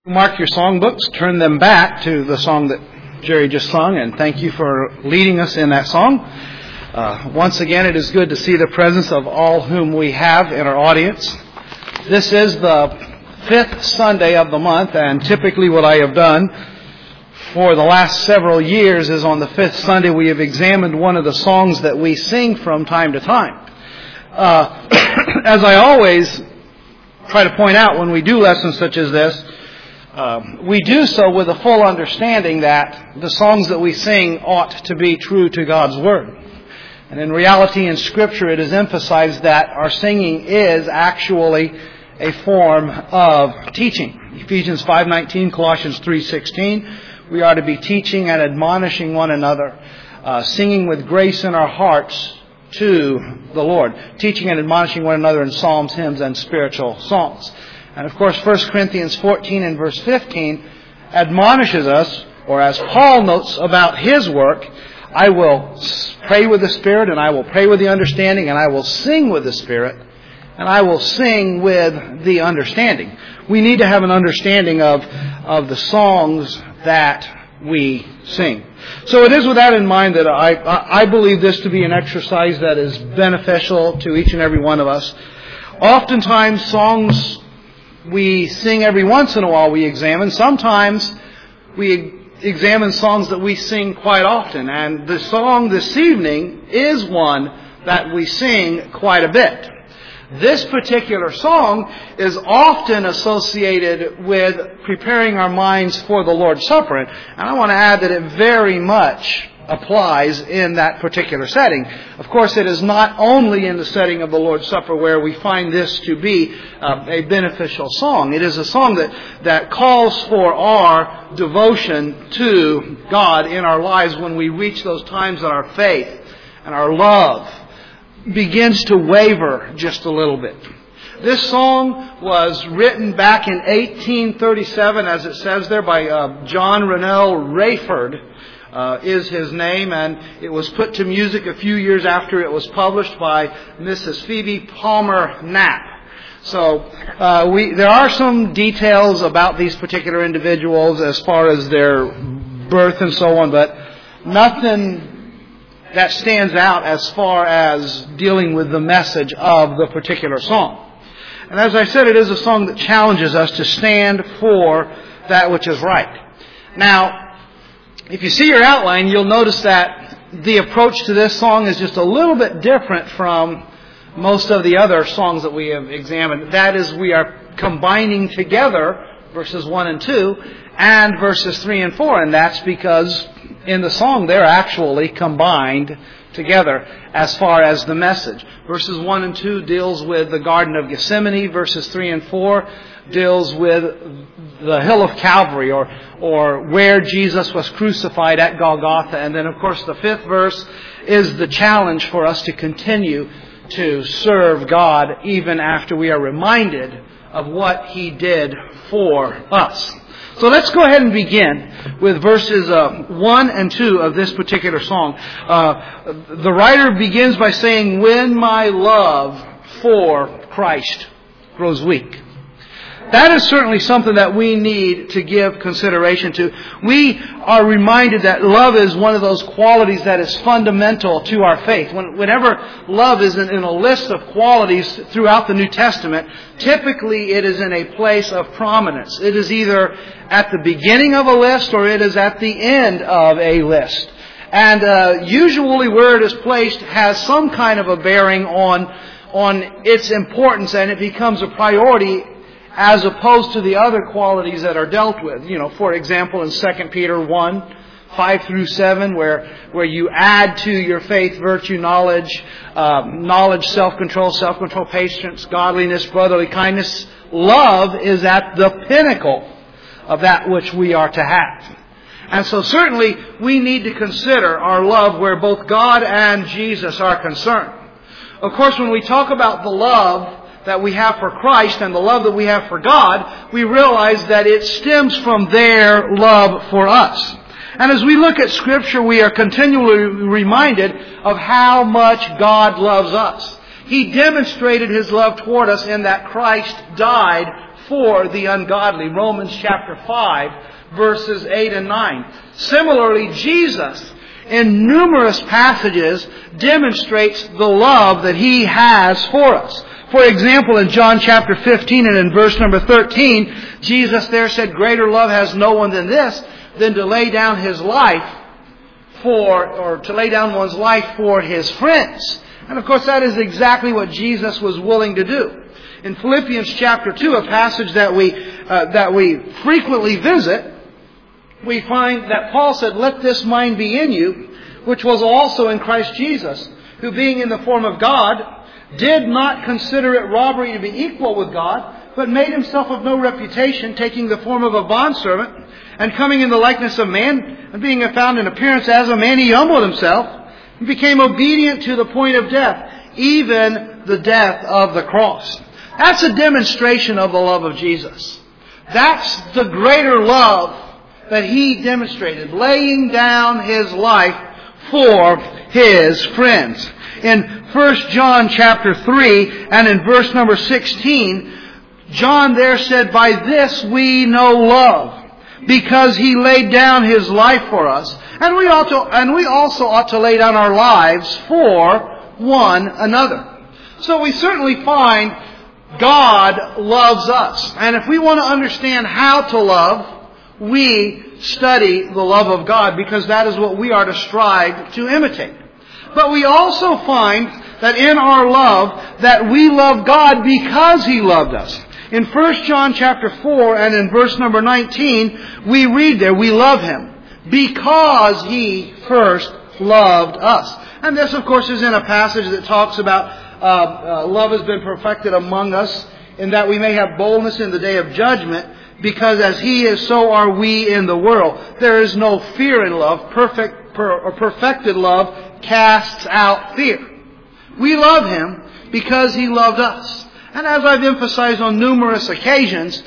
Mark your songbooks, turn them back to the song that Jerry just sung, and thank you for leading us in that song. Once again, it is good to see the presence of all whom we have in our audience. This is the fifth Sunday of the month, and typically what I have done for the last several years is on the fifth Sunday we have examined one of the songs that we sing from time to time. As I always try to point out when we do lessons such as this, we do so with a full understanding that the songs that we sing ought to be true to God's Word. And in reality, in Scripture, it is emphasized that our singing is actually a form of teaching. Ephesians 5:19, Colossians 3:16, we are to be teaching and admonishing one another, singing with grace in our hearts to the Lord, teaching and admonishing one another in psalms, hymns, and spiritual songs. And of course, 1 Corinthians 14 and verse 15 admonishes us, or as Paul notes about his work, I will pray with the Spirit, and I will pray with the understanding, and I will sing with the Spirit, and I will sing with the understanding. We need to have an understanding of the songs that we sing. So it is with that in mind that I believe this to be an exercise that is beneficial to each and every one of us. Oftentimes, songs we sing every once in a while we examine. Sometimes we examine songs that we sing quite often. And the song this evening is one that we sing quite a bit. This particular song is often associated with preparing our minds for the Lord's Supper. And I want to add that it very much applies in that particular setting. Of course, it is not only in the setting of the Lord's Supper where we find this to be a beneficial song. It is a song that calls for our devotion to God in our lives when we reach those times that our faith and our love begins to waver just a little bit. This song was written back in 1837, as it says there, by John Rennell Rayford. Is his name, and it was put to music a few years after it was published by Mrs. Phoebe Palmer Knapp. So there are some details about these particular individuals as far as their birth and so on, but nothing that stands out as far as dealing with the message of the particular song. And as I said, it is a song that challenges us to stand for that which is right. Now, if you see your outline, you'll notice that the approach to this song is just a little bit different from most of the other songs that we have examined. That is, we are combining together verses 1 and 2 and verses 3 and 4. And that's because in the song they're actually combined together as far as the message. Verses 1 and 2 deals with the Garden of Gethsemane. Verses 3 and 4 deals with the hill of Calvary, or where Jesus was crucified at Golgotha. And then, of course, the fifth verse is the challenge for us to continue to serve God even after we are reminded of what He did for us. So let's go ahead and begin with verses 1 and 2 of this particular song. The writer begins by saying, "When my love for Christ grows weak." That is certainly something that we need to give consideration to. We are reminded that love is one of those qualities that is fundamental to our faith. Whenever love is in a list of qualities throughout the New Testament, typically it is in a place of prominence. It is either at the beginning of a list or it is at the end of a list. And usually where it is placed has some kind of a bearing on its importance, and it becomes a priority as opposed to the other qualities that are dealt with. You know, for example, in 2 Peter 1, 5 through 7, where you add to your faith virtue, knowledge, self-control, patience, godliness, brotherly kindness. Love is at the pinnacle of that which we are to have. And so certainly we need to consider our love where both God and Jesus are concerned. Of course, when we talk about the love that we have for Christ and the love that we have for God, we realize that it stems from their love for us. And as we look at Scripture, we are continually reminded of how much God loves us. He demonstrated His love toward us in that Christ died for the ungodly. Romans chapter 5, verses 8 and 9. Similarly, Jesus, in numerous passages, demonstrates the love that He has for us. For example, in John chapter 15 and in verse number 13, Jesus there said, "Greater love has no one than this, than to lay down his life to lay down one's life for his friends." And of course, that is exactly what Jesus was willing to do. In Philippians chapter 2, a passage that we frequently visit, we find that Paul said, "Let this mind be in you, which was also in Christ Jesus, who being in the form of God, did not consider it robbery to be equal with God, but made Himself of no reputation, taking the form of a bondservant, and coming in the likeness of man, and being found in appearance as a man, He humbled Himself, and became obedient to the point of death, even the death of the cross." That's a demonstration of the love of Jesus. That's the greater love that He demonstrated, laying down His life for His friends. In 1 John chapter 3 and in verse number 16, John there said, "By this we know love, because He laid down His life for us, and we also ought to lay down our lives for one another." So we certainly find God loves us. And if we want to understand how to love, we study the love of God, because that is what we are to strive to imitate. But we also find that in our love, that we love God because He loved us. In 1 John chapter 4 and in verse number 19, we read there, "We love Him because He first loved us." And this, of course, is in a passage that talks about love has been perfected among us, in that we may have boldness in the day of judgment, because as He is, so are we in the world. There is no fear in love. Perfected love casts out fear. We love Him because He loved us. And as I've emphasized on numerous occasions,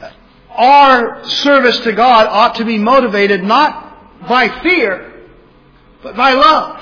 our service to God ought to be motivated not by fear, but by love.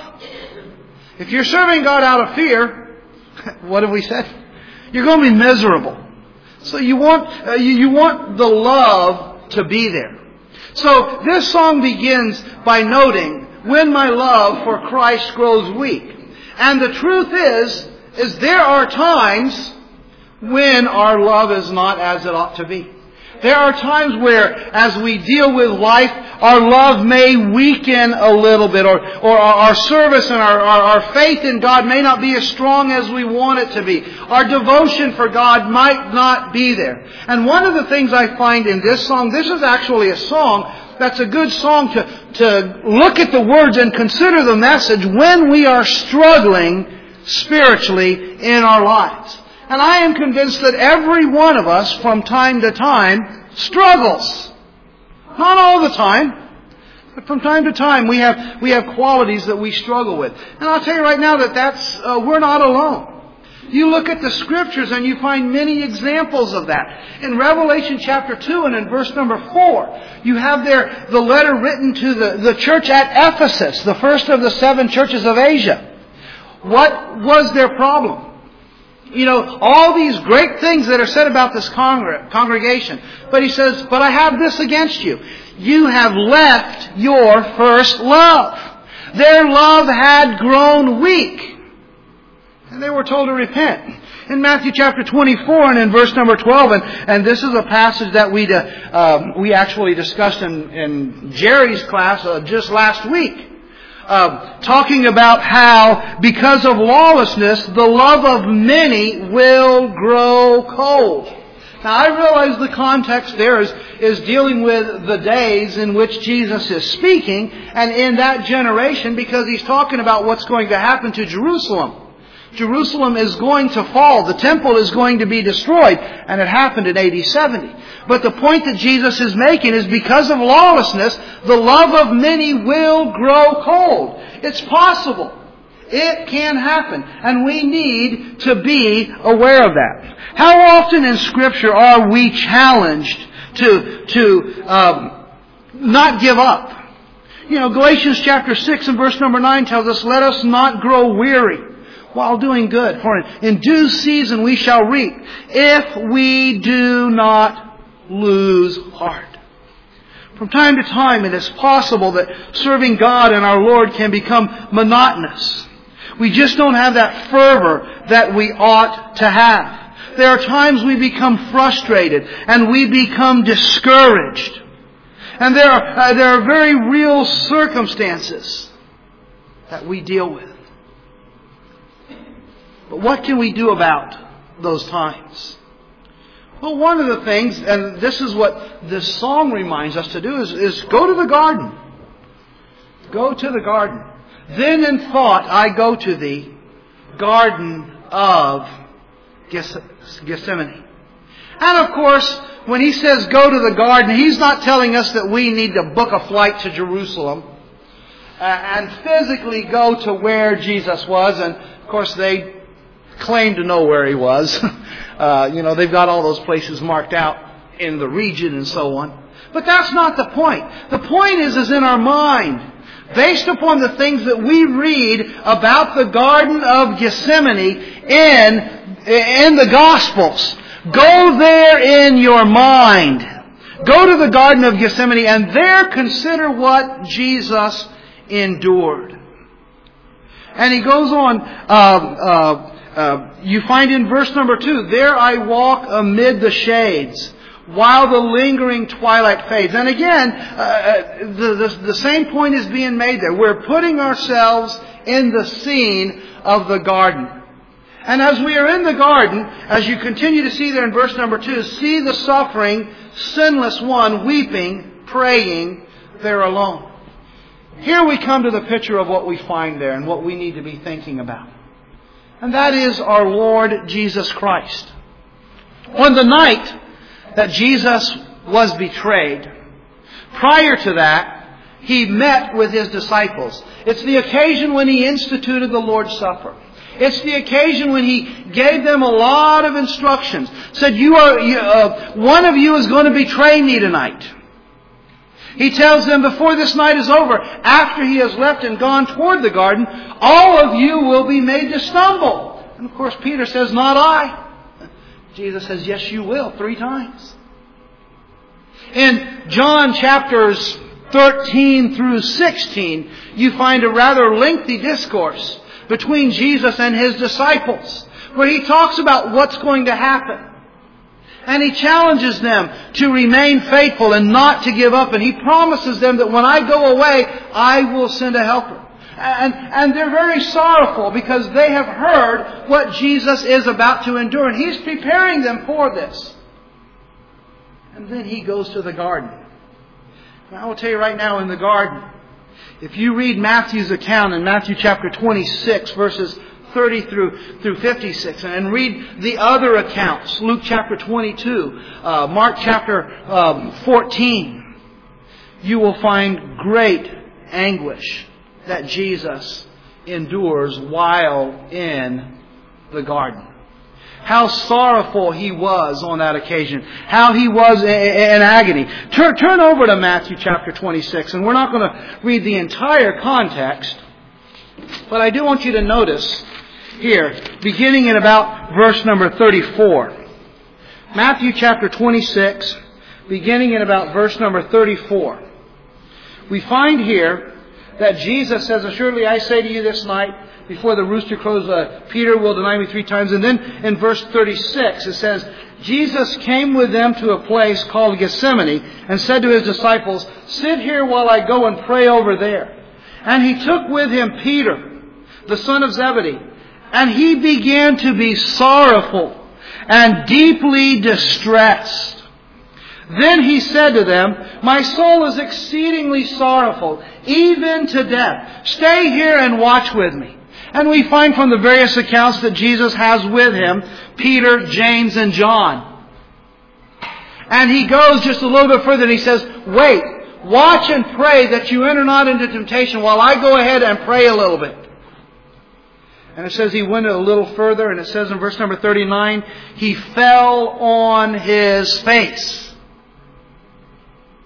If you're serving God out of fear, what have we said? You're going to be miserable. So you want the love to be there. So this song begins by noting, "When my love for Christ grows weak." And the truth is there are times when our love is not as it ought to be. There are times where, as we deal with life, our love may weaken a little bit, or our service and our faith in God may not be as strong as we want it to be. Our devotion for God might not be there. And one of the things I find in this song, this is actually a song that's a good song to look at the words and consider the message when we are struggling spiritually in our lives. And I am convinced that every one of us from time to time struggles. Not all the time, but from time to time we have qualities that we struggle with. And I'll tell you right now that we're not alone. You look at the Scriptures and you find many examples of that. In Revelation chapter 2 and in verse number 4, you have there the letter written to the church at Ephesus, the first of the 7 churches of Asia. What was their problem? You know, all these great things that are said about this congregation. But he says, "But I have this against you. You have left your first love." Their love had grown weak. And they were told to repent. In Matthew chapter 24 and in verse number 12, and this is a passage that we actually discussed in Jerry's class just last week. Talking about how, because of lawlessness, the love of many will grow cold. Now, I realize the context there is dealing with the days in which Jesus is speaking, and in that generation, because He's talking about what's going to happen to Jerusalem. Jerusalem is going to fall. The temple is going to be destroyed. And it happened in AD 70. But the point that Jesus is making is, because of lawlessness, the love of many will grow cold. It's possible. It can happen. And we need to be aware of that. How often in Scripture are we challenged to not give up? You know, Galatians chapter 6 and verse number 9 tells us, "Let us not grow weary while doing good. For in due season we shall reap, if we do not lose heart. From time to time it is possible that serving God and our Lord can become monotonous. We just don't have that fervor that we ought to have. There are times we become frustrated and we become discouraged. And there are very real circumstances that we deal with. But what can we do about those times? Well, one of the things, and this is what this song reminds us to do, is go to the garden. Go to the garden. Then in thought I go to the Garden of Gethsemane. And of course, when he says go to the garden, he's not telling us that we need to book a flight to Jerusalem and physically go to where Jesus was. And of course, they claim to know where he was. They've got all those places marked out in the region and so on. But that's not the point. The point is in our mind. Based upon the things that we read about the Garden of Gethsemane in the Gospels. Go there in your mind. Go to the Garden of Gethsemane and there consider what Jesus endured. And he goes on, you find in verse number 2, there I walk amid the shades, while the lingering twilight fades. And again, the same point is being made there. We're putting ourselves in the scene of the garden. And as we are in the garden, as you continue to see there in verse number 2, see the suffering, sinless one weeping, praying there alone. Here we come to the picture of what we find there and what we need to be thinking about. And that is our Lord Jesus Christ. On the night that Jesus was betrayed, prior to that, He met with His disciples. It's the occasion when He instituted the Lord's Supper. It's the occasion when He gave them a lot of instructions. Said, one of you is going to betray me tonight. He tells them before this night is over, after He has left and gone toward the garden, all of you will be made to stumble. And of course Peter says, not I. Jesus says, yes you will, 3 times. In John chapters 13 through 16, you find a rather lengthy discourse between Jesus and His disciples, where He talks about what's going to happen. And He challenges them to remain faithful and not to give up. And He promises them that when I go away, I will send a helper. And they're very sorrowful because they have heard what Jesus is about to endure. And He's preparing them for this. And then He goes to the garden. And I will tell you right now, in the garden, if you read Matthew's account in Matthew chapter 26, verses 30 through 56, and read the other accounts, Luke chapter 22, Mark chapter 14, you will find great anguish that Jesus endures while in the garden. How sorrowful He was on that occasion. How He was in agony. Turn over to Matthew chapter 26, and we're not going to read the entire context, but I do want you to notice here, beginning in about verse number 34. Matthew chapter 26, beginning in about verse number 34. We find here that Jesus says, assuredly I say to you this night, before the rooster crows, Peter will deny me 3 times. And then in verse 36 it says, Jesus came with them to a place called Gethsemane and said to His disciples, sit here while I go and pray over there. And He took with Him Peter, the son of Zebedee, and he began to be sorrowful and deeply distressed. Then He said to them, my soul is exceedingly sorrowful, even to death. Stay here and watch with me. And we find from the various accounts that Jesus has with Him Peter, James, and John. And He goes just a little bit further and He says, wait, watch and pray that you enter not into temptation while I go ahead and pray a little bit. And it says He went a little further, and it says in verse number 39, He fell on His face.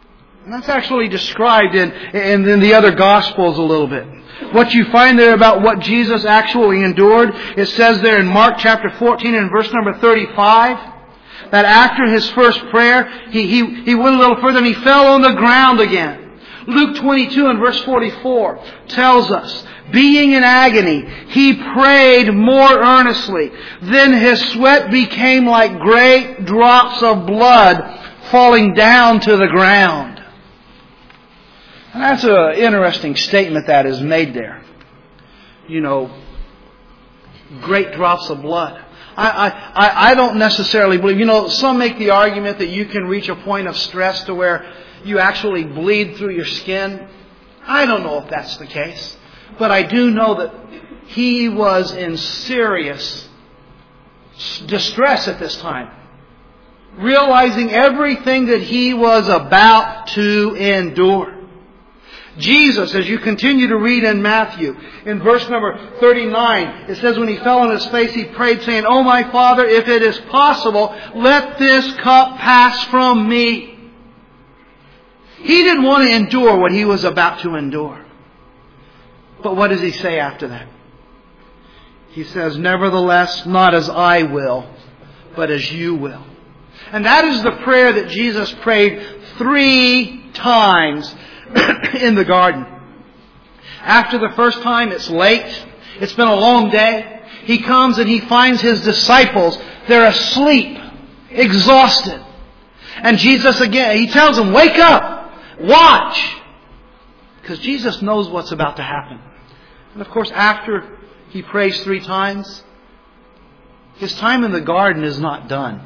And that's actually described in the other Gospels a little bit. What you find there about what Jesus actually endured, it says there in Mark chapter 14 and verse number 35, that after his first prayer, he went a little further and he fell on the ground again. Luke 22 and verse 44 tells us, being in agony, he prayed more earnestly. Then his sweat became like great drops of blood falling down to the ground. And that's an interesting statement that is made there. You know, great drops of blood. I don't necessarily believe, some make the argument that you can reach a point of stress to where you actually bleed through your skin. I don't know if that's the case. But I do know that he was in serious distress at this time. Realizing everything that he was about to endure. Jesus, as you continue to read in Matthew, in verse number 39, it says when he fell on his face, he prayed saying, "Oh my Father, if it is possible, let this cup pass from me." He didn't want to endure what he was about to endure. But what does he say after that? He says, "Nevertheless, not as I will, but as you will." And that is the prayer that Jesus prayed 3 times in the garden. After the first time, it's late. It's been a long day. He comes and he finds his disciples. They're asleep, exhausted. And Jesus again, he tells them, "Wake up, watch." Because Jesus knows what's about to happen. And of course, after he prays 3 times, his time in the garden is not done.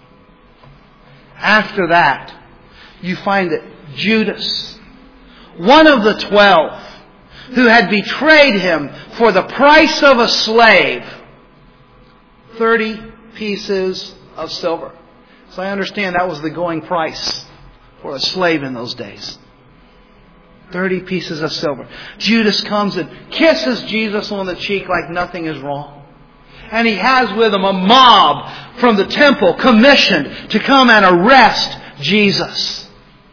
After that, you find that Judas, one of the 12, who had betrayed him for the price of a slave, 30 pieces of silver. So I understand that was the going price for a slave in those days. 30 pieces of silver. Judas comes and kisses Jesus on the cheek like nothing is wrong. And he has with him a mob from the temple commissioned to come and arrest Jesus.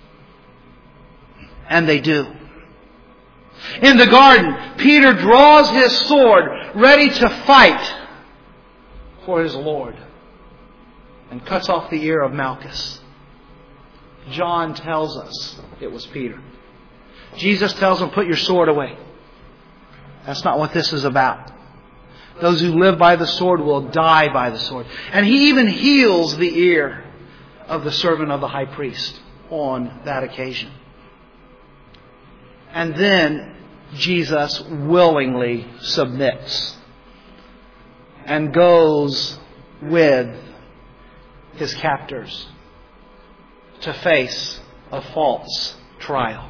And they do. In the garden, Peter draws his sword ready to fight for his Lord and cuts off the ear of Malchus. John tells us it was Peter. Jesus tells him, "Put your sword away." That's not what this is about. Those who live by the sword will die by the sword. And he even heals the ear of the servant of the high priest on that occasion. And then Jesus willingly submits and goes with his captors to face a false trial.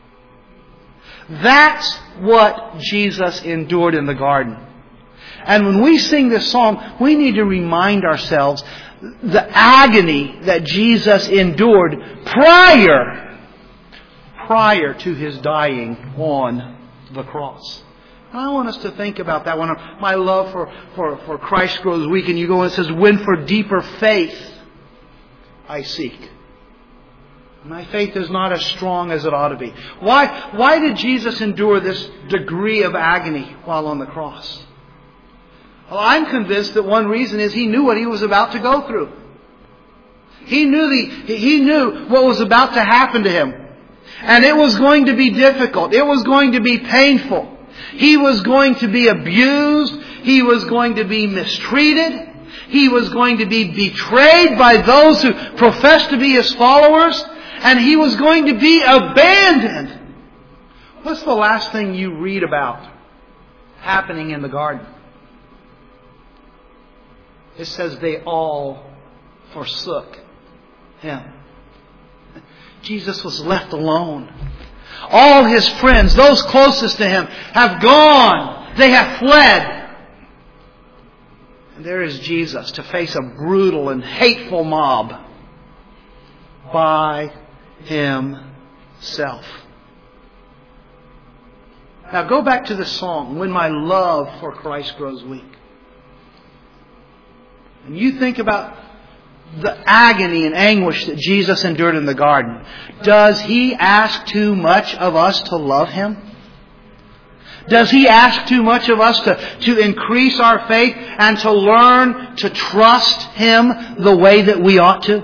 That's what Jesus endured in the garden. And when we sing this song, we need to remind ourselves the agony that Jesus endured prior to his dying on the cross. And I want us to think about that. When my love for Christ grows weak, and you go and it says, "When for deeper faith I seek." My faith is not as strong as it ought to be. Why did Jesus endure this degree of agony while on the cross? Well, I'm convinced that one reason is he knew what he was about to go through. He knew what was about to happen to him. And it was going to be difficult. It was going to be painful. He was going to be abused. He was going to be mistreated. He was going to be betrayed by those who professed to be his followers. And he was going to be abandoned. What's the last thing you read about happening in the garden? It says they all forsook him. Jesus was left alone. All his friends, those closest to him, have gone. They have fled. And there is Jesus to face a brutal and hateful mob by himself. Now go back to the song, "When My Love for Christ Grows Weak." And you think about the agony and anguish that Jesus endured in the garden, does He ask too much of us to love Him? Does He ask too much of us to increase our faith and to learn to trust Him the way that we ought to?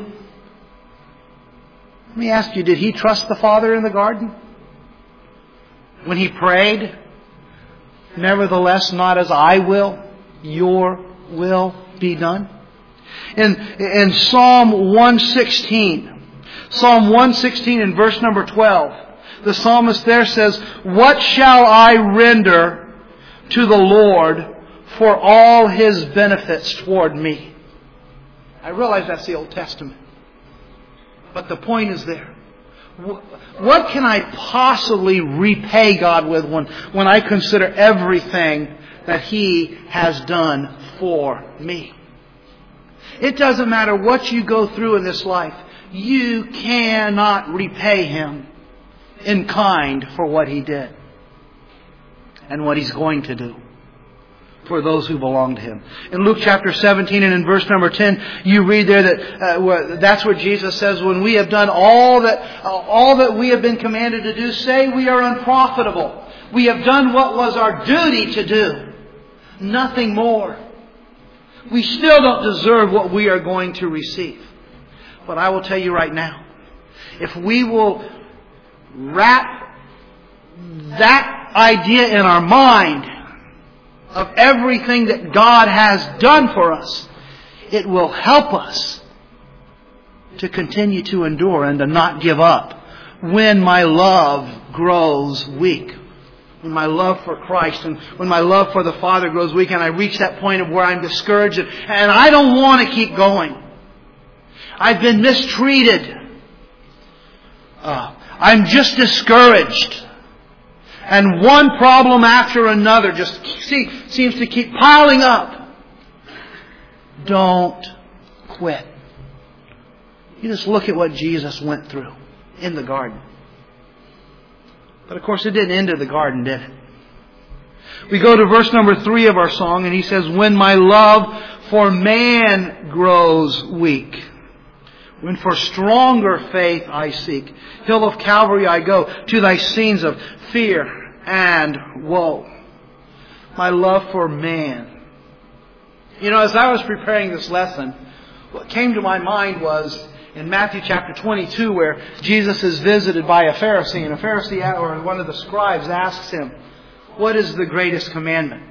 Let me ask you, did He trust the Father in the garden? When He prayed, nevertheless, not as I will, your will be done. In Psalm 116, Psalm 116 in verse number 12, the psalmist there says, "What shall I render to the Lord for all His benefits toward me?" I realize that's the Old Testament. But the point is there. What can I possibly repay God with when I consider everything that He has done for me? It doesn't matter what you go through in this life. You cannot repay Him in kind for what He did and what He's going to do for those who belong to Him. In Luke chapter 17 and in verse number 10, you read there that that's what Jesus says, when we have done all that we have been commanded to do, say we are unprofitable. We have done what was our duty to do. Nothing more. We still don't deserve what we are going to receive. But I will tell you right now, if we will wrap that idea in our mind of everything that God has done for us, it will help us to continue to endure and to not give up when my love grows weak. When my love for Christ and when my love for the Father grows weak and I reach that point of where I'm discouraged and I don't want to keep going. I've been mistreated. I'm just discouraged. And one problem after another just seems to keep piling up. Don't quit. You just look at what Jesus went through in the garden. But of course it didn't end in the garden, did it? We go to verse number 3 of our song and he says, "When my love for man grows weak, when for stronger faith I seek, hill of Calvary I go, to thy scenes of fear and woe." My love for man. You know, as I was preparing this lesson, what came to my mind was in Matthew chapter 22, where Jesus is visited by a Pharisee, and a Pharisee or one of the scribes asks Him, "What is the greatest commandment?"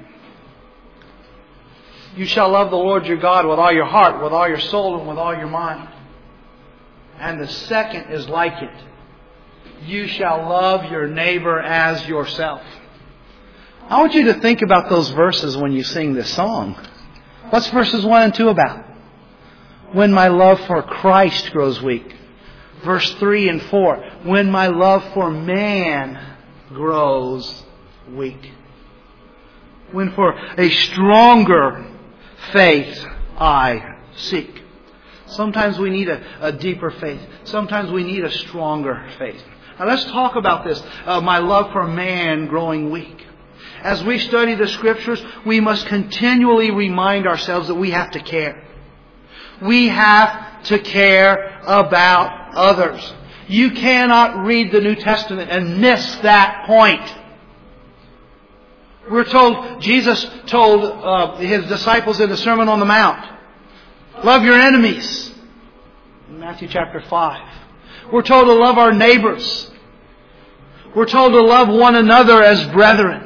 "You shall love the Lord your God with all your heart, with all your soul, and with all your mind. And the second is like it. You shall love your neighbor as yourself." I want you to think about those verses when you sing this song. What's verses 1 and 2 about? When my love for Christ grows weak. Verse 3 and 4. When my love for man grows weak. When for a stronger faith I seek. Sometimes we need a deeper faith. Sometimes we need a stronger faith. Now let's talk about this. My love for man growing weak. As we study the Scriptures, we must continually remind ourselves that we have to care. We have to care about others. You cannot read the New Testament and miss that point. We're told, Jesus told His disciples in the Sermon on the Mount, love your enemies. In Matthew chapter 5. We're told to love our neighbors. We're told to love one another as brethren.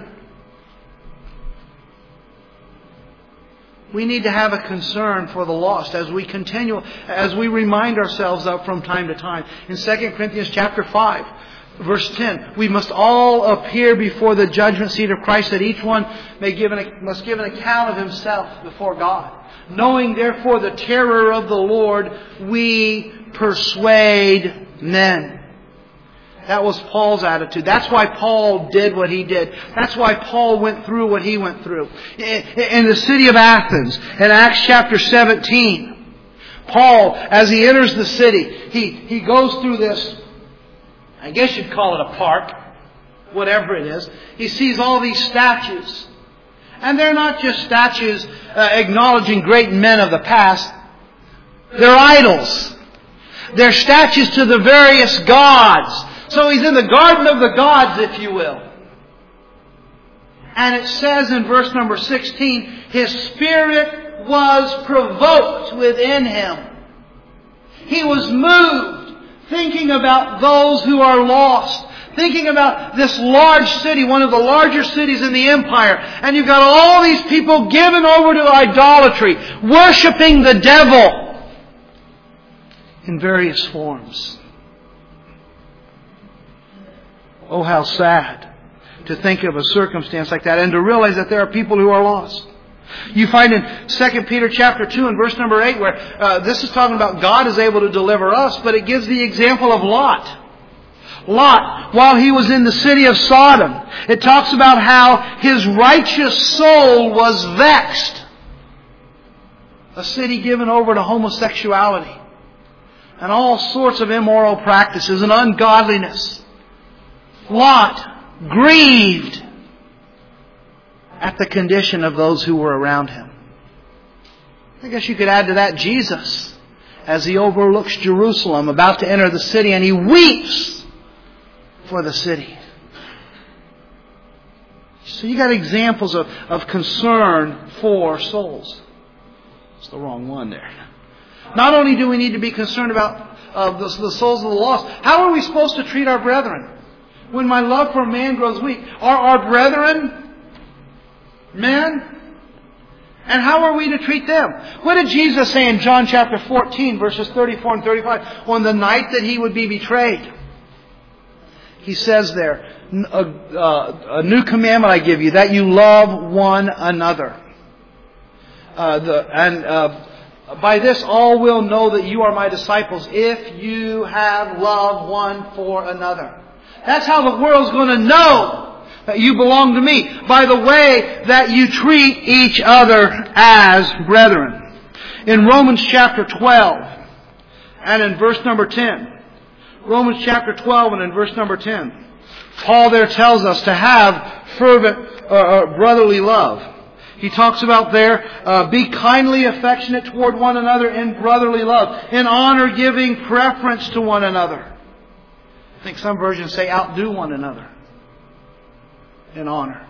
We need to have a concern for the lost as we remind ourselves of from time to time. In 2 Corinthians chapter 5, verse 10, we must all appear before the judgment seat of Christ, that each one must give an account of himself before God. Knowing therefore the terror of the Lord, we persuade men. That was Paul's attitude. That's why Paul did what he did. That's why Paul went through what he went through. In the city of Athens, in Acts chapter 17, Paul, as he enters the city, he goes through this, I guess you'd call it a park, whatever it is. He sees all these statues. And they're not just statues acknowledging great men of the past. their idols, their statues to the various gods. So he's in the garden of the gods, if you will. And it says in verse number 16, his spirit was provoked within him. He was moved, thinking about those who are lost. Thinking about this large city, one of the larger cities in the empire. And you've got all these people given over to idolatry, worshiping the devil in various forms. Oh, how sad to think of a circumstance like that and to realize that there are people who are lost. You find in 2 Peter chapter 2 and verse number 8 where this is talking about God is able to deliver us, but it gives the example of Lot. Lot, while he was in the city of Sodom, it talks about how his righteous soul was vexed. A city given over to homosexuality and all sorts of immoral practices and ungodliness. Lot grieved at the condition of those who were around him. I guess you could add to that Jesus as he overlooks Jerusalem, about to enter the city, and he weeps for the city. So you got examples of concern for souls. It's the wrong one there. Not only do we need to be concerned about the souls of the lost, how are we supposed to treat our brethren? When my love for man grows weak, are our brethren men? And how are we to treat them? What did Jesus say in John chapter 14, verses 34 and 35, on the night that He would be betrayed? He says there, a new commandment I give you, that you love one another. By this all will know that you are my disciples, if you have love one for another. That's how the world's going to know that you belong to me, by the way that you treat each other as brethren. In Romans chapter 12 and in verse number 10, Romans chapter 12 and in verse number 10, Paul there tells us to have fervent brotherly love. He talks about there, be kindly affectionate toward one another in brotherly love, in honor giving preference to one another. I think some versions say outdo one another in honor.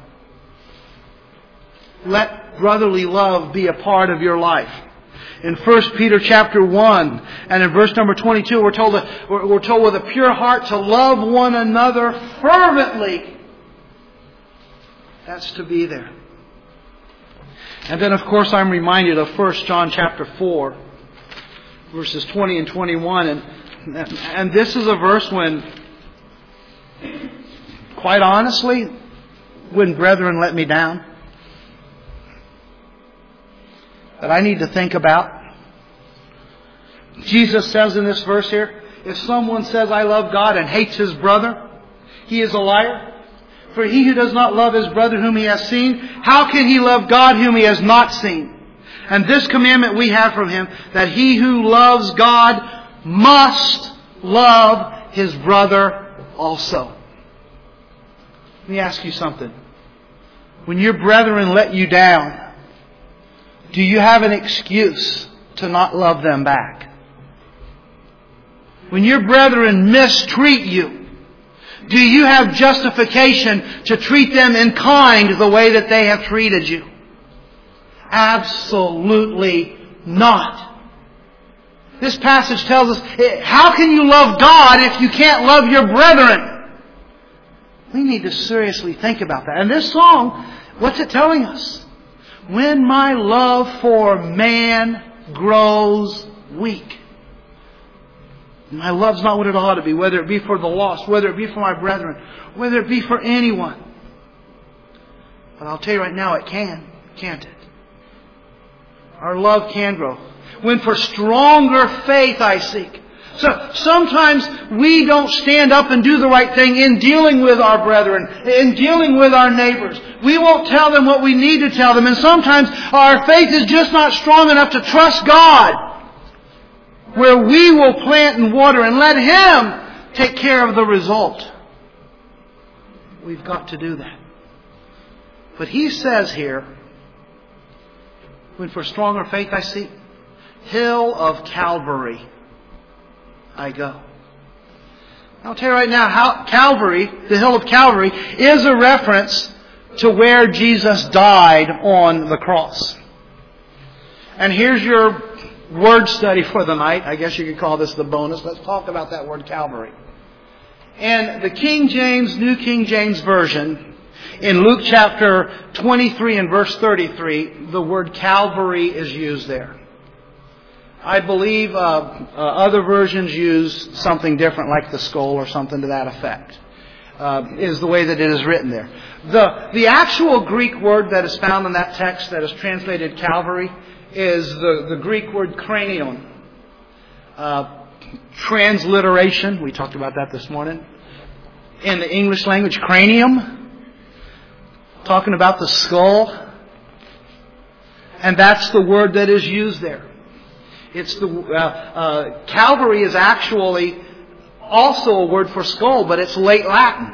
Let brotherly love be a part of your life. In 1 Peter chapter 1 and in verse number 22, we're told with a pure heart to love one another fervently. That's to be there. And then, of course, I'm reminded of 1 John chapter 4, verses 20 and 21. And this is a verse when, quite honestly, when brethren let me down, that I need to think about. Jesus says in this verse here, if someone says, I love God and hates his brother, he is a liar. For he who does not love his brother whom he has seen, how can he love God whom he has not seen? And this commandment we have from him, that he who loves God must love his brother also. Let me ask you something. When your brethren let you down, do you have an excuse to not love them back? When your brethren mistreat you, do you have justification to treat them in kind the way that they have treated you? Absolutely not. This passage tells us, how can you love God if you can't love your brethren? We need to seriously think about that. And this song, what's it telling us? When my love for man grows weak. My love's not what it ought to be, whether it be for the lost, whether it be for my brethren, whether it be for anyone. But I'll tell you right now, it can, can't it? Our love can grow. When for stronger faith I seek. So sometimes we don't stand up and do the right thing in dealing with our brethren, in dealing with our neighbors. We won't tell them what we need to tell them. And sometimes our faith is just not strong enough to trust God, where we will plant and water and let Him take care of the result. We've got to do that. But He says here, when for stronger faith I seek, hill of Calvary I go. I'll tell you right now, how Calvary, the hill of Calvary, is a reference to where Jesus died on the cross. And here's your word study for the night. I guess you could call this the bonus. Let's talk about that word Calvary. In the King James, New King James Version, in Luke chapter 23 and verse 33, the word Calvary is used there. I believe other versions use something different, like the skull or something to that effect. Is the way that it is written there. The actual Greek word that is found in that text that is translated Calvary is the Greek word cranion. Transliteration, we talked about that this morning. In the English language, cranium. Talking about the skull. And that's the word that is used there. It's Calvary is actually also a word for skull, but it's late Latin.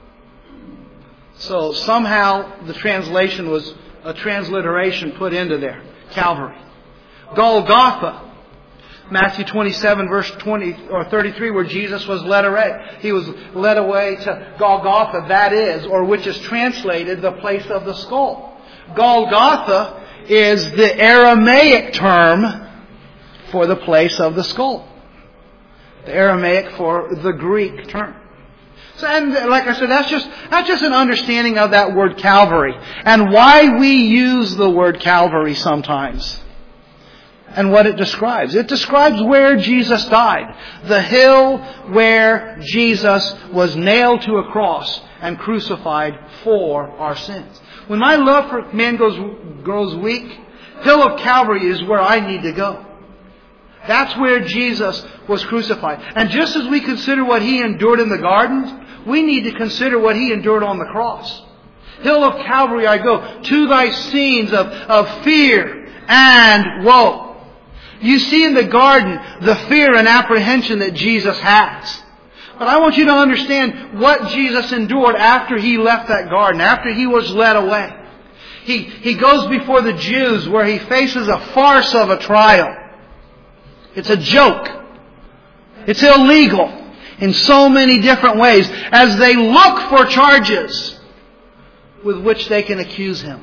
So somehow the translation was a transliteration put into there. Calvary. Golgotha. Matthew 27 verse 20 or 33, where Jesus was led away. He was led away to Golgotha, that is, or which is translated the place of the skull. Golgotha is the Aramaic term for the place of the skull. The Aramaic for the Greek term. So, and like I said, that's just an understanding of that word Calvary and why we use the word Calvary sometimes. And what it describes. It describes where Jesus died. The hill where Jesus was nailed to a cross and crucified for our sins. When my love for man grows weak, hill of Calvary is where I need to go. That's where Jesus was crucified. And just as we consider what He endured in the garden, we need to consider what He endured on the cross. Hill of Calvary I go, to thy scenes of fear and woe. You see in the garden the fear and apprehension that Jesus has. But I want you to understand what Jesus endured after He left that garden, after He was led away. He goes before the Jews where He faces a farce of a trial. It's a joke. It's illegal in so many different ways as they look for charges with which they can accuse Him.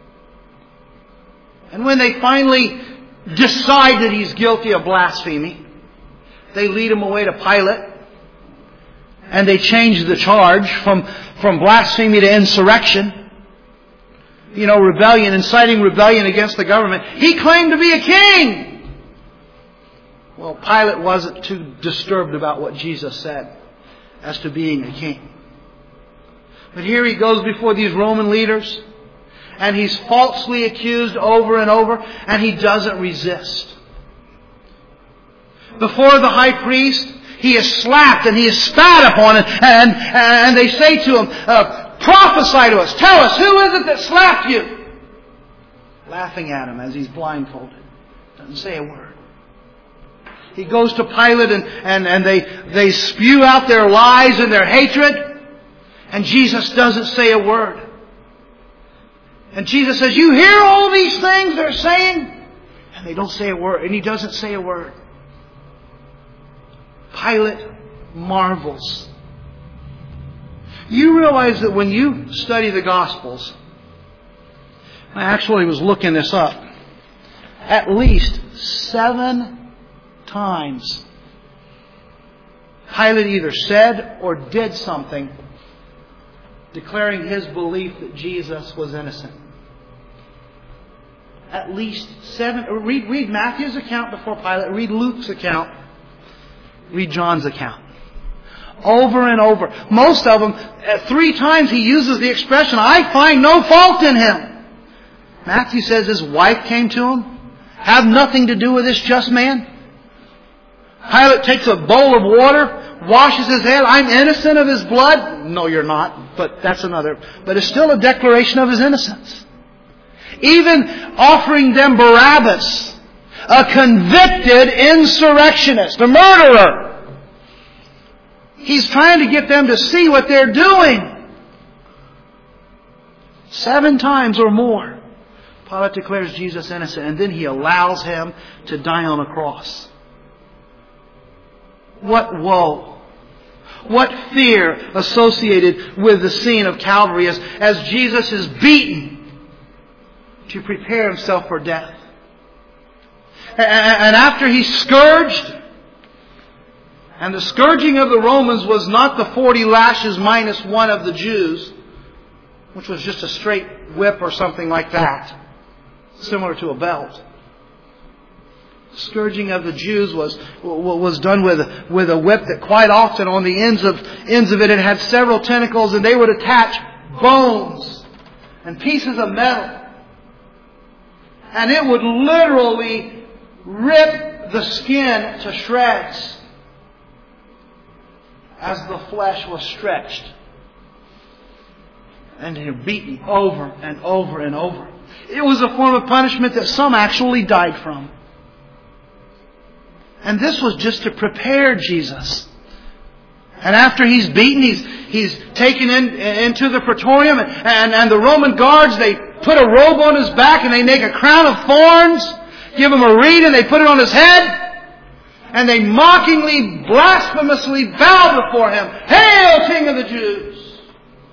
And when they finally decide that He's guilty of blasphemy, they lead Him away to Pilate and they change the charge from blasphemy to insurrection. Rebellion, inciting rebellion against the government. He claimed to be a king. Well, Pilate wasn't too disturbed about what Jesus said as to being a king. But here he goes before these Roman leaders, and he's falsely accused over and over, and he doesn't resist. Before the high priest, he is slapped and he is spat upon, and they say to him, prophesy to us, tell us, who is it that slapped you? Laughing at him as he's blindfolded. Doesn't say a word. He goes to Pilate and they spew out their lies and their hatred. And Jesus doesn't say a word. And Jesus says, you hear all these things they're saying? And they don't say a word. And He doesn't say a word. Pilate marvels. You realize that when you study the Gospels, I actually was looking this up, at least 7 times Pilate either said or did something declaring his belief that Jesus was innocent. At least 7. Read Matthew's account before Pilate. Read Luke's account. Read John's account. Over and over. Most of them, 3 times he uses the expression, I find no fault in him. Matthew says his wife came to him. Have nothing to do with this just man. Pilate takes a bowl of water, washes his head. I'm innocent of his blood. No, you're not. But that's another. But it's still a declaration of his innocence. Even offering them Barabbas, a convicted insurrectionist, a murderer. He's trying to get them to see what they're doing. 7 times or more, Pilate declares Jesus innocent, and then he allows him to die on a cross. What woe! What fear associated with the scene of Calvary as Jesus is beaten to prepare himself for death. And after he's scourged, and the scourging of the Romans was not the 40 lashes minus one of the Jews, which was just a straight whip or something like that, similar to a belt. Scourging of the Jews was done with a whip that quite often on the ends of it had several tentacles, and they would attach bones and pieces of metal. And it would literally rip the skin to shreds as the flesh was stretched. And they were beaten over and over and over. It was a form of punishment that some actually died from. And this was just to prepare Jesus. And after he's beaten, he's taken into the praetorium, and the Roman guards, they put a robe on his back and they make a crown of thorns, give him a reed and they put it on his head, and they mockingly, blasphemously bow before him. Hail, King of the Jews!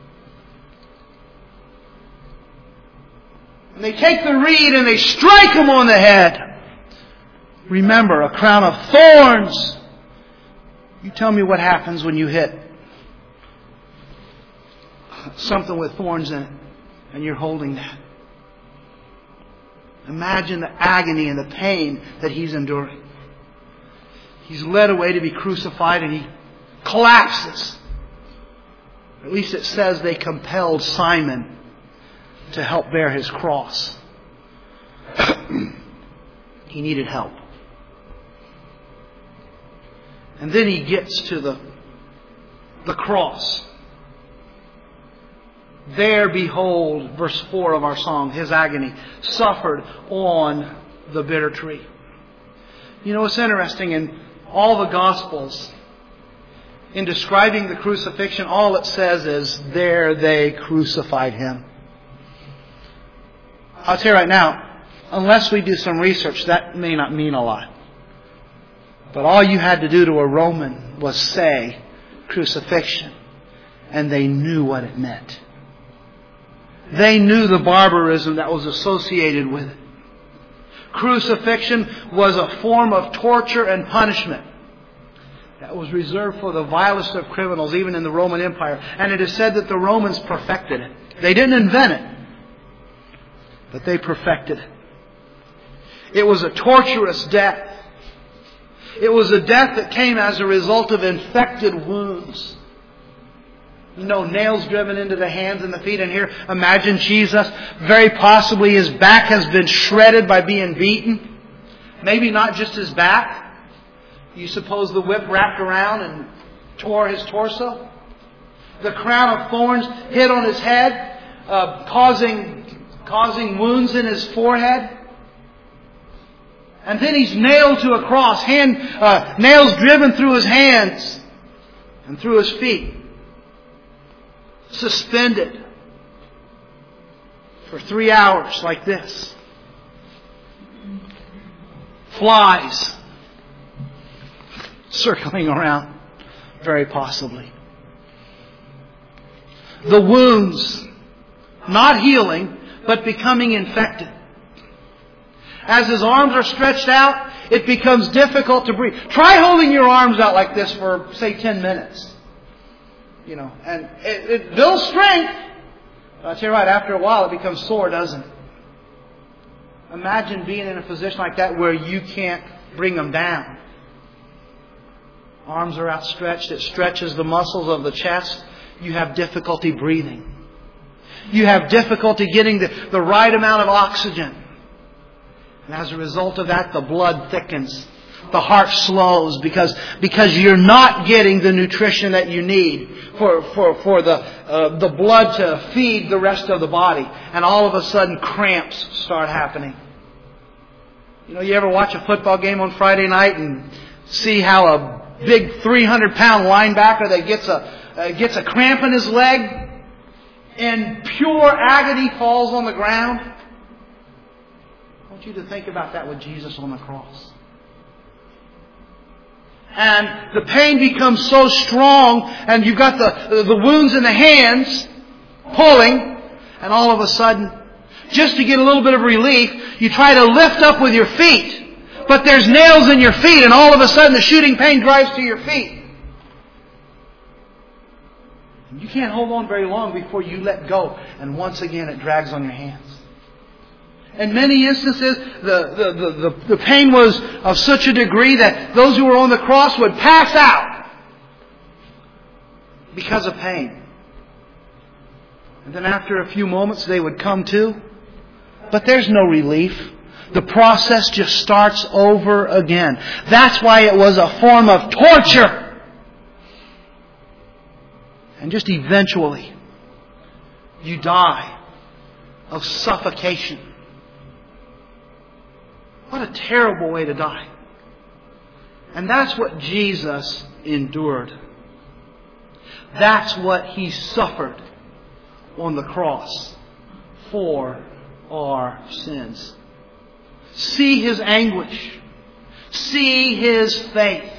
And they take the reed and they strike him on the head. Remember, a crown of thorns. You tell me what happens when you hit something with thorns in it and you're holding that. Imagine the agony and the pain that he's enduring. He's led away to be crucified and he collapses. At least it says they compelled Simon to help bear his cross. He needed help. And then he gets to the cross. There, behold, verse 4 of our song, his agony, suffered on the bitter tree. You know, it's interesting, in all the Gospels, in describing the crucifixion, all it says is, there they crucified him. I'll tell you right now, unless we do some research, that may not mean a lot. But all you had to do to a Roman was say crucifixion, and they knew what it meant. They knew the barbarism that was associated with it. Crucifixion was a form of torture and punishment that was reserved for the vilest of criminals, even in the Roman Empire. And it is said that the Romans perfected it. They didn't invent it, but they perfected it. It was a torturous death. It was a death that came as a result of infected wounds. You know, nails driven into the hands and the feet. And here, imagine Jesus, very possibly his back has been shredded by being beaten. Maybe not just his back. You suppose the whip wrapped around and tore his torso? The crown of thorns hit on his head, causing wounds in his forehead. And then he's nailed to a cross, nails driven through his hands and through his feet. Suspended for 3 hours like this. Flies circling around, very possibly. The wounds not healing, but becoming infected. As his arms are stretched out, it becomes difficult to breathe. Try holding your arms out like this for, say, 10 minutes. You know, and it builds strength. But I'll tell you right, after a while it becomes sore, doesn't it? Imagine being in a position like that where you can't bring them down. Arms are outstretched. It stretches the muscles of the chest. You have difficulty breathing. You have difficulty getting the right amount of oxygen. And as a result of that, the blood thickens. The heart slows because you're not getting the nutrition that you need for the blood to feed the rest of the body. And all of a sudden, cramps start happening. You know, you ever watch a football game on Friday night and see how a big 300-pound linebacker that gets a cramp in his leg and pure agony falls on the ground? want you to think about that with Jesus on the cross. And the pain becomes so strong, and you've got the wounds in the hands pulling, and all of a sudden, just to get a little bit of relief, you try to lift up with your feet, but there's nails in your feet, and all of a sudden the shooting pain drives to your feet. And you can't hold on very long before you let go, and once again it drags on your hands. In many instances, the pain was of such a degree that those who were on the cross would pass out because of pain. And then after a few moments, they would come to. But there's no relief. The process just starts over again. That's why it was a form of torture. And just eventually, you die of suffocation. What a terrible way to die. And that's what Jesus endured. That's what He suffered on the cross for our sins. See His anguish. See His faith.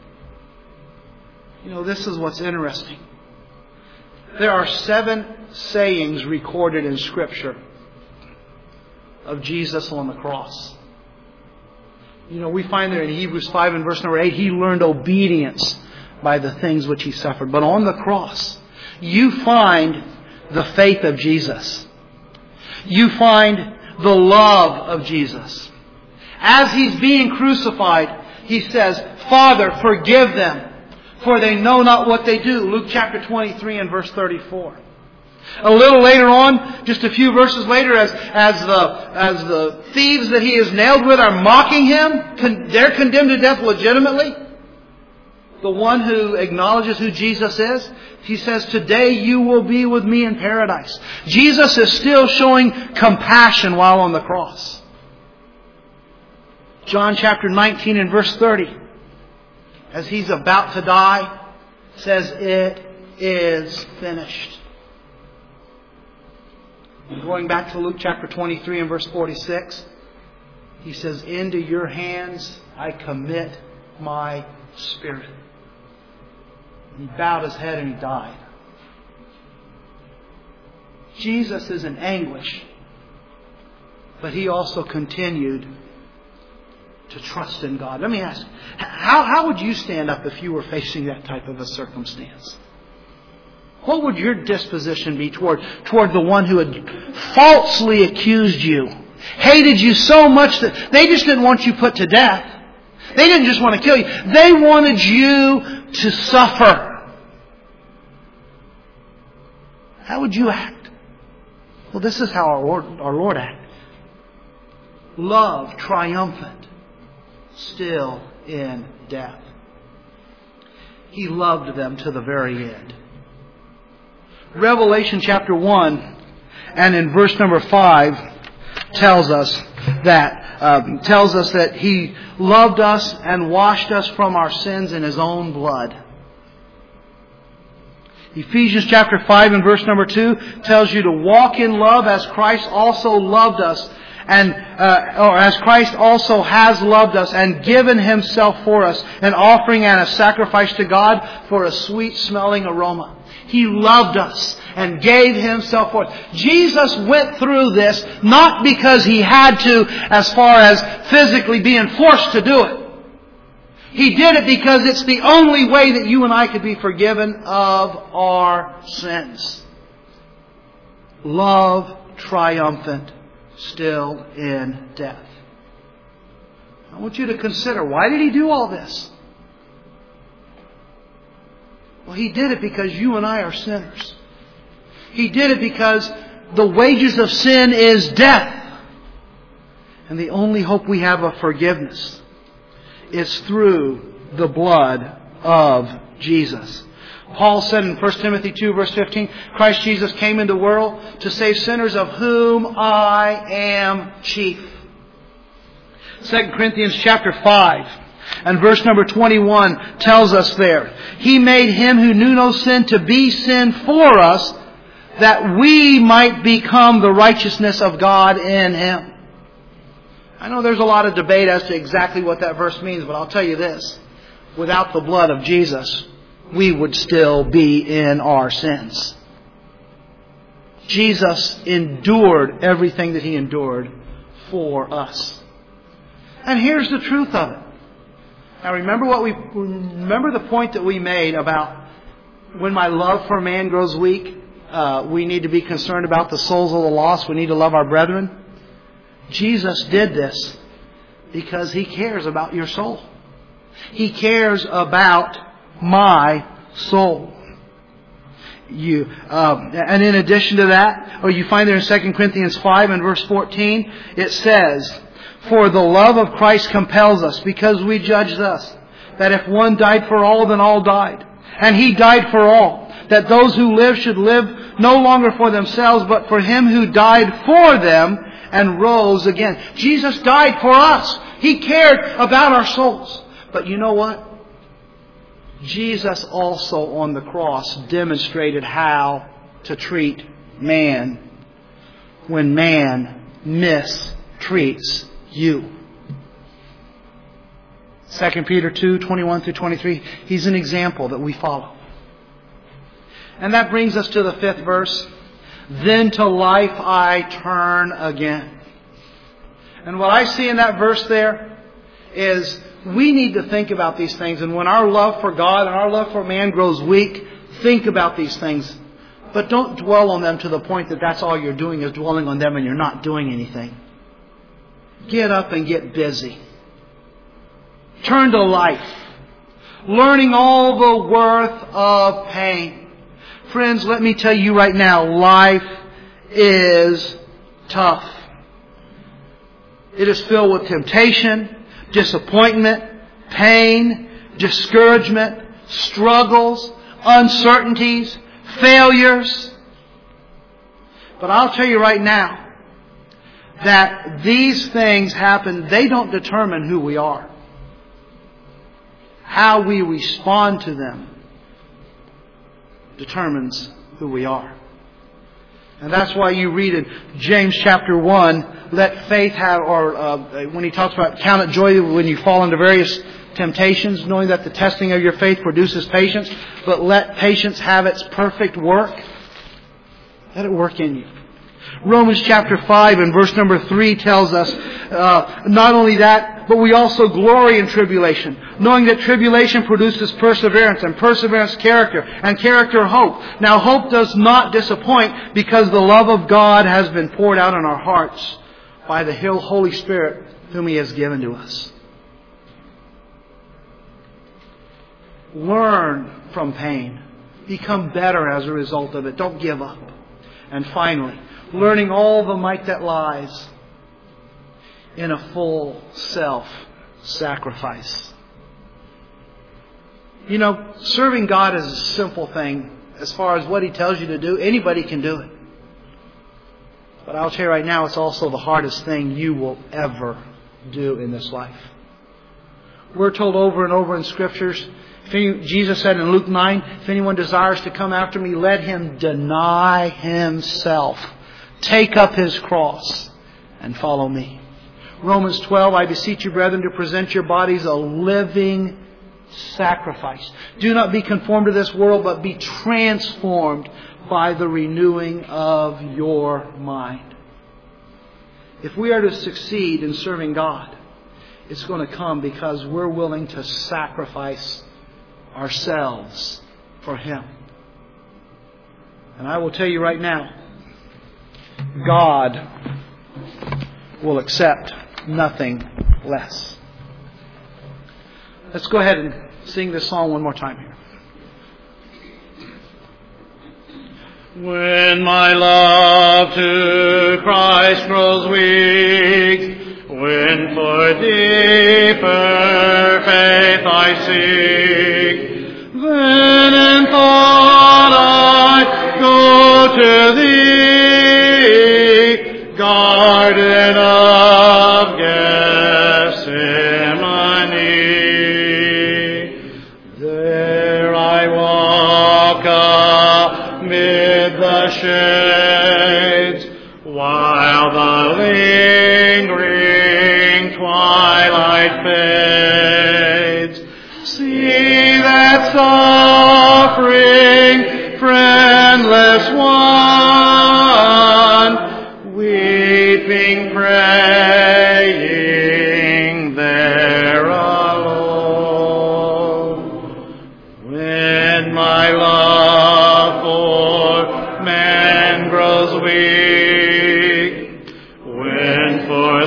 You know, this is what's interesting. There are 7 sayings recorded in Scripture of Jesus on the cross. You know, we find there in Hebrews 5 and verse number 8, He learned obedience by the things which He suffered. But on the cross, you find the faith of Jesus. You find the love of Jesus. As He's being crucified, He says, Father, forgive them, for they know not what they do. Luke chapter 23 and verse 34. A little later on, just a few verses later, as the thieves that He is nailed with are mocking Him, they're condemned to death legitimately. The one who acknowledges who Jesus is, He says, today you will be with me in paradise. Jesus is still showing compassion while on the cross. John chapter 19 and verse 30, as He's about to die, says, it is finished. And going back to Luke chapter 23 and verse 46, He says, into your hands I commit my spirit. And He bowed His head and He died. Jesus is in anguish, but He also continued to trust in God. Let me ask, how would you stand up if you were facing that type of a circumstance? What would your disposition be toward the one who had falsely accused you, hated you so much that they just didn't want you put to death? They didn't just want to kill you. They wanted you to suffer. How would you act? Well, this is how our Lord acted. Love triumphant, still in death. He loved them to the very end. Revelation chapter 1 and in verse number 5 tells us that He loved us and washed us from our sins in His own blood. Ephesians chapter 5 and verse number 2 tells you to walk in love as Christ also loved us, or as Christ also has loved us and given Himself for us, an offering and a sacrifice to God for a sweet smelling aroma. He loved us and gave Himself for us. Jesus went through this not because He had to, as far as physically being forced to do it. He did it because it's the only way that you and I could be forgiven of our sins. Love triumphant, still in death. I want you to consider, why did He do all this? Well, He did it because you and I are sinners. He did it because the wages of sin is death. And the only hope we have of forgiveness is through the blood of Jesus. Paul said in 1 Timothy 2 verse 15, Christ Jesus came into the world to save sinners, of whom I am chief. 2 Corinthians chapter 5 and verse number 21 tells us there, He made Him who knew no sin to be sin for us, that we might become the righteousness of God in Him. I know there's a lot of debate as to exactly what that verse means, but I'll tell you this. Without the blood of Jesus, we would still be in our sins. Jesus endured everything that He endured for us. And here's the truth of it. Now remember the point that we made about when my love for man grows weak, we need to be concerned about the souls of the lost. We need to love our brethren. Jesus did this because He cares about your soul. He cares about my soul. And in addition to that, or you find there in 2 Corinthians 5 and verse 14, it says, "For the love of Christ compels us, because we judge thus, that if one died for all, then all died. And He died for all, that those who live should live no longer for themselves, but for Him who died for them and rose again." Jesus died for us. He cared about our souls. But you know what? Jesus also on the cross demonstrated how to treat man when man mistreats you. 2 Peter 2:21-23. He's an example that we follow. And that brings us to the 5th verse. "Then to life I turn again." And what I see in that verse there is we need to think about these things. And when our love for God and our love for man grows weak, think about these things. But don't dwell on them to the point that that's all you're doing is dwelling on them and you're not doing anything. Get up and get busy. Turn to life. Learning all the worth of pain. Friends, let me tell you right now, life is tough. It is filled with temptation, disappointment, pain, discouragement, struggles, uncertainties, failures. But I'll tell you right now that these things happen, they don't determine who we are. How we respond to them determines who we are. And that's why you read in James chapter 1, let faith have, when he talks about count it joy when you fall into various temptations, knowing that the testing of your faith produces patience, but let patience have its perfect work. Let it work in you. Romans chapter 5 and verse number 3 tells us, not only that, but we also glory in tribulation, knowing that tribulation produces perseverance, and perseverance character, and character hope. Now hope does not disappoint, because the love of God has been poured out in our hearts by the Holy Spirit whom He has given to us. Learn from pain. Become better as a result of it. Don't give up. And finally, learning all the might that lies in a full self-sacrifice. You know, serving God is a simple thing. As far as what He tells you to do, anybody can do it. But I'll tell you right now, it's also the hardest thing you will ever do in this life. We're told over and over in Scriptures, Jesus said in Luke 9, if anyone desires to come after me, let him deny himself. Take up his cross and follow me. Romans 12, I beseech you, brethren, to present your bodies a living sacrifice. Do not be conformed to this world, but be transformed by the renewing of your mind. If we are to succeed in serving God, it's going to come because we're willing to sacrifice ourselves for Him. And I will tell you right now, God will accept nothing less. Let's go ahead and sing this song one more time here. When my love to Christ grows weak, when for deeper faith I seek, then in thought I go to Thee, Garden of Gethsemane. There I walk amid the shades, while the lingering light fades. See that suffering, friendless one, weeping, praying there alone. When my love for man grows weak, when for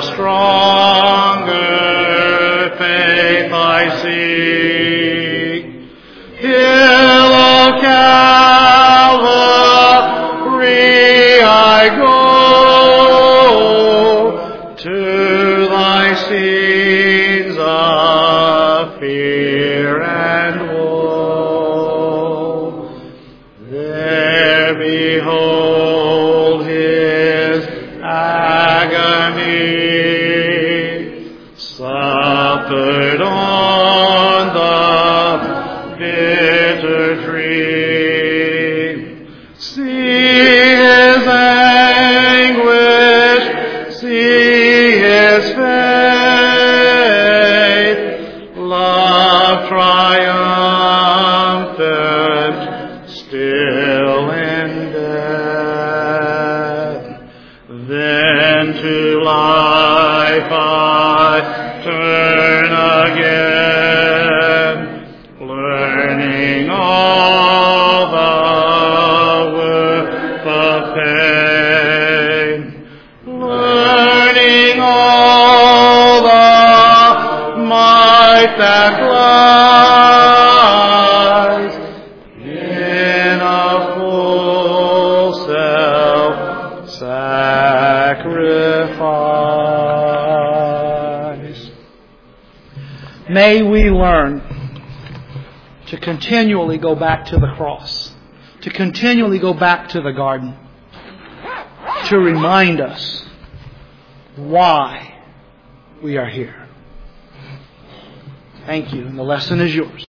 stronger faith I seek, hill of Calvary I go, to thy scenes of fear and woe. There behold his agony, suffered on the bitter tree. See his anguish, see his faith, love triumphant still in death. Then to life I turn again, learning all the worth of pain, learning all the might that lies in a full self-sacrifice. May we learn to continually go back to the cross, to continually go back to the garden, to remind us why we are here. Thank you, and the lesson is yours.